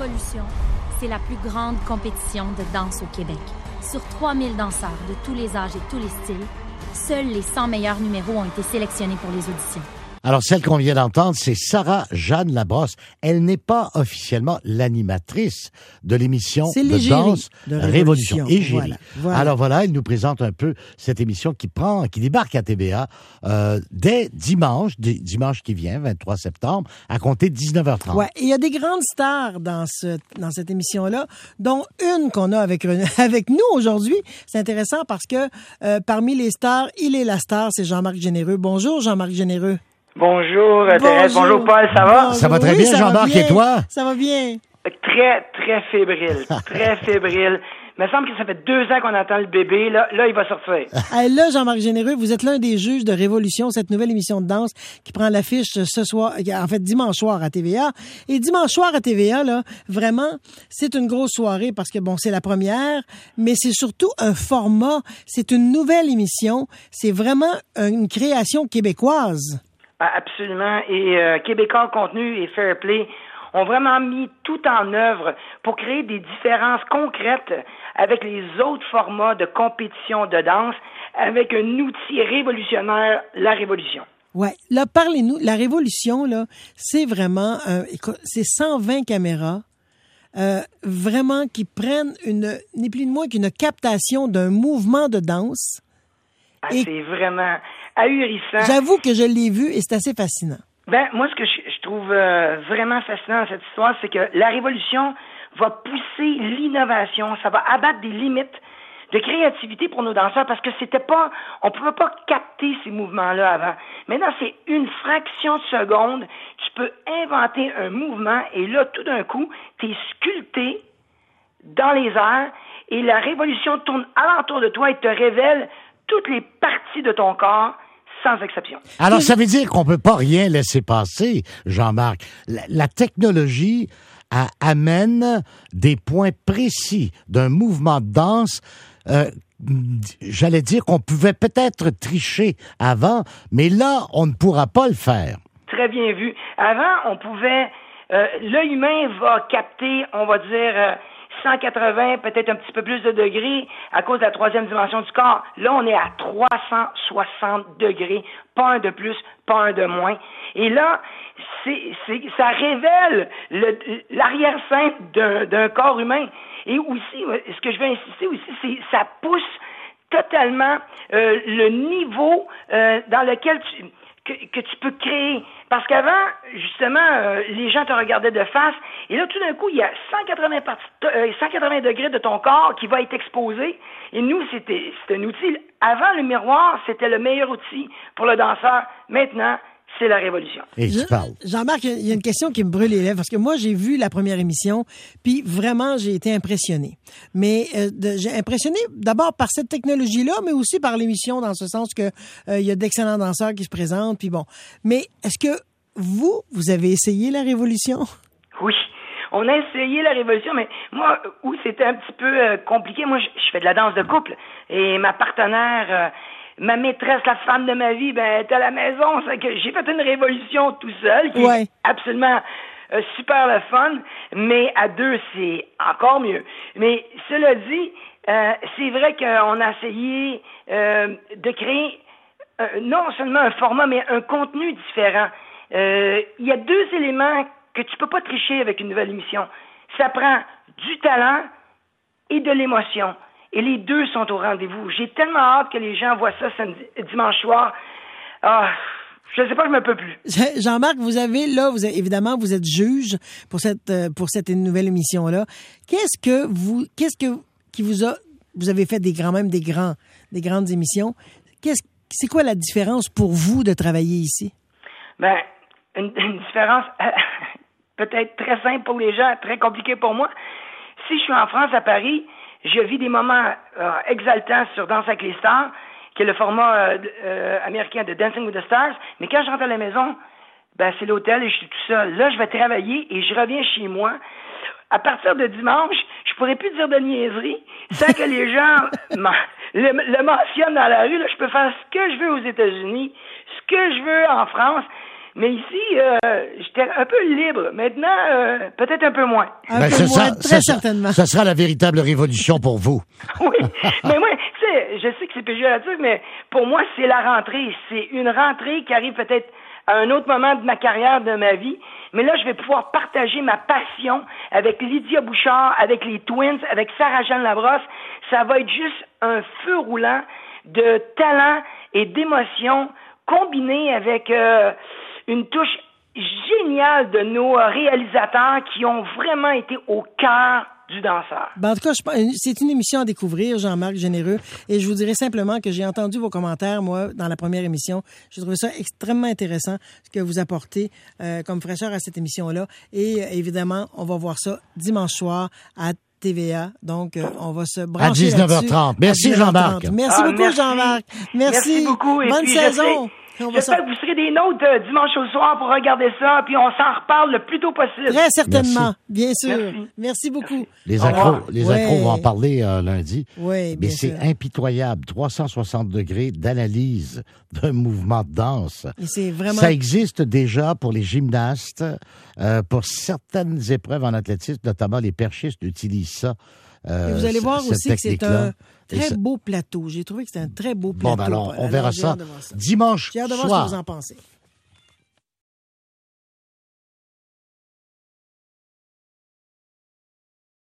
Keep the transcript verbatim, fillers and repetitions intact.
Révolution, c'est la plus grande compétition de danse au Québec. Sur trois mille danseurs de tous les âges et tous les styles, seuls les cent meilleurs numéros ont été sélectionnés pour les auditions. Alors, celle qu'on vient d'entendre, c'est Sarah-Jeanne Labrosse. Elle n'est pas officiellement l'animatrice de l'émission c'est de danse de Révolution. Révolution. Égérie. Voilà, voilà. Alors voilà, elle nous présente un peu cette émission qui prend, qui débarque à T V A euh, dès dimanche, d- dimanche qui vient, vingt-trois septembre, à compter de dix-neuf heures trente. Ouais, il y a des grandes stars dans ce dans cette émission-là, dont une qu'on a avec avec nous aujourd'hui. C'est intéressant parce que euh, parmi les stars, il est la star, c'est Jean-Marc Généreux. Bonjour Jean-Marc Généreux. Bonjour, Thérèse. Bonjour, Paul. Ça va? Bonjour. Ça va très Oui, bien, ça Jean-Marc, va bien. et toi? Ça va bien. Très, très fébrile. Très fébrile. Il me semble que ça fait deux ans qu'on attend le bébé. Là, là il va sortir. Hey, là, Jean-Marc Généreux, vous êtes l'un des juges de Révolution, cette nouvelle émission de danse qui prend l'affiche ce soir, en fait, dimanche soir à T V A. Et dimanche soir à T V A, là, vraiment, c'est une grosse soirée parce que, bon, c'est la première, mais c'est surtout un format. C'est une nouvelle émission. C'est vraiment une création québécoise. Absolument. Et euh, Québécois Contenu et Fair Play ont vraiment mis tout en œuvre pour créer des différences concrètes avec les autres formats de compétition de danse avec un outil révolutionnaire, la Révolution. Ouais. Là, parlez-nous. La Révolution, là, c'est vraiment, euh, écoute, c'est cent vingt caméras, euh, vraiment qui prennent une, ni plus ni moins qu'une captation d'un mouvement de danse. Ah, Et- c'est vraiment ahurissant. J'avoue que je l'ai vu et c'est assez fascinant. Ben, moi, ce que je, je trouve euh, vraiment fascinant dans cette histoire, c'est que la Révolution va pousser l'innovation, ça va abattre des limites de créativité pour nos danseurs parce que c'était pas, on pouvait pas capter ces mouvements-là avant. Maintenant, c'est une fraction de seconde, tu peux inventer un mouvement et là, tout d'un coup, t'es sculpté dans les airs et la Révolution tourne alentour de toi et te révèle toutes les parties de ton corps sans exception. Alors, ça veut dire qu'on peut pas rien laisser passer, Jean-Marc. La, la technologie a- amène des points précis d'un mouvement de danse. Euh, j'allais dire qu'on pouvait peut-être tricher avant, mais là, on ne pourra pas le faire. Très bien vu. Avant, on pouvait... Euh, l'œil humain va capter, on va dire... Euh, cent quatre-vingts, peut-être un petit peu plus de degrés à cause de la troisième dimension du corps. Là, on est à trois cent soixante degrés, pas un de plus, pas un de moins. Et là, c'est, c'est, ça révèle le, l'arrière-scène d'un, d'un corps humain. Et aussi, ce que je veux insister aussi, c'est ça pousse totalement euh, le niveau euh, dans lequel tu... Que, que tu peux créer. Parce qu'avant, justement, euh, les gens te regardaient de face, et là, tout d'un coup, il y a cent quatre-vingts, parties, euh, cent quatre-vingts degrés de ton corps qui va être exposé, et nous, c'était, c'était un outil. Avant, le miroir, c'était le meilleur outil pour le danseur. Maintenant, c'est la Révolution. Et tu Je- parles. Jean-Marc, il y a une question qui me brûle les lèvres parce que moi, j'ai vu la première émission, puis vraiment, j'ai été impressionné. Mais euh, de- j'ai impressionné d'abord par cette technologie-là, mais aussi par l'émission, dans ce sens que euh, il y a d'excellents danseurs qui se présentent, puis bon. Mais est-ce que vous, vous avez essayé la Révolution? Oui. On a essayé la Révolution, mais moi, où c'était un petit peu euh, compliqué, moi, je, je fais de la danse de couple, et ma partenaire... Euh, ma maîtresse, la femme de ma vie, ben, elle est à la maison. C'est que j'ai fait une révolution tout seul, qui Ouais. est absolument euh, super le fun, mais à deux, c'est encore mieux. Mais cela dit, euh, c'est vrai qu'on a essayé euh, de créer euh, non seulement un format, mais un contenu différent. Euh, il y a deux éléments que tu peux pas tricher avec une nouvelle émission. Ça prend du talent et de l'émotion. Et les deux sont au rendez-vous. J'ai tellement hâte que les gens voient ça samedi, dimanche soir. Ah, je ne sais pas, je me peux plus. Jean-Marc, vous avez là, vous avez- évidemment, vous êtes juge pour cette euh, pour cette nouvelle émission-là. Qu'est-ce que vous, qu'est-ce que qui vous a, vous avez fait des grands, même des grands, des grandes émissions. Qu'est-ce, c'est quoi la différence pour vous de travailler ici? Ben, une, une différence euh, peut-être très simple pour les gens, très compliquée pour moi. Si je suis en France, à Paris, je vis des moments euh, exaltants sur Danse avec les stars, qui est le format euh, euh, américain de Dancing with the Stars. Mais quand je rentre à la maison, ben c'est l'hôtel et je suis tout seul. Là, je vais travailler et je reviens chez moi. À partir de dimanche, je pourrais plus dire de niaiserie sans que les gens le, le mentionnent dans la rue. Là, je peux faire ce que je veux aux États-Unis, ce que je veux en France. Mais ici, euh, j'étais un peu libre. Maintenant, euh, peut-être un peu moins. Un Ben, peu c'est moins, ça, très ça, certainement. Ça sera la véritable révolution pour vous. Oui, mais moi, tu sais, je sais que c'est péjoratif, mais pour moi, c'est la rentrée. C'est une rentrée qui arrive peut-être à un autre moment de ma carrière, de ma vie. Mais là, je vais pouvoir partager ma passion avec Lydia Bouchard, avec les Twins, avec Sarah-Jeanne Labrosse. Ça va être juste un feu roulant de talent et d'émotion combiné avec euh, une touche géniale de nos réalisateurs qui ont vraiment été au cœur du danseur. Ben, en tout cas, je, c'est une émission à découvrir, Jean-Marc Généreux, et je vous dirais simplement que j'ai entendu vos commentaires, moi, dans la première émission. J'ai trouvé ça extrêmement intéressant, ce que vous apportez euh, comme fraîcheur à cette émission-là. Et euh, évidemment, on va voir ça dimanche soir à T V A. Donc, euh, on va se brancher À dix-neuf heures trente. Merci, dix-neuf heures trente. Jean-Marc. Merci Ah, beaucoup, merci. Jean-Marc. Merci. Merci beaucoup. Et Bonne puis, saison. Je On va J'espère s'en- que vous serez des nôtres euh, dimanche au soir pour regarder ça, puis on s'en reparle le plus tôt possible. Très certainement, Merci. bien sûr. Merci. Merci beaucoup. Les Au accros, revoir. les Ouais. accros vont en parler euh, lundi. Oui, Mais bien c'est sûr. impitoyable. trois cent soixante degrés d'analyse d'un mouvement de danse. Et c'est vraiment... Ça existe déjà pour les gymnastes, euh, pour certaines épreuves en athlétisme, notamment les perchistes utilisent ça. Euh, Et vous allez c- voir cette aussi que c'est technique-là. un Et très ça- beau plateau. J'ai trouvé que c'était un très beau plateau. Bon, ben alors, on Alors, verra j'ai ça hâte de voir ça. dimanche J'ai hâte de voir soir. ce que vous en pensez.